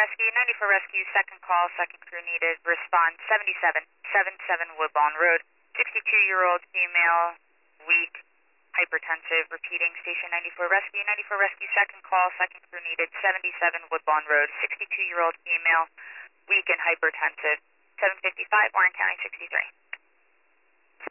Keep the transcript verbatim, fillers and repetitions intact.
Rescue, ninety-four Rescue, second call, second crew needed. Respond seventy-seven seventy-seven Woodlawn Road. sixty-two-year-old female, weak, hypertensive. Repeating, Station ninety-four Rescue, ninety-four Rescue, second call, second crew needed. seventy-seven Woodlawn Road. sixty-two-year-old female, weak and hypertensive. seven fifty-five, Warren County sixty-three.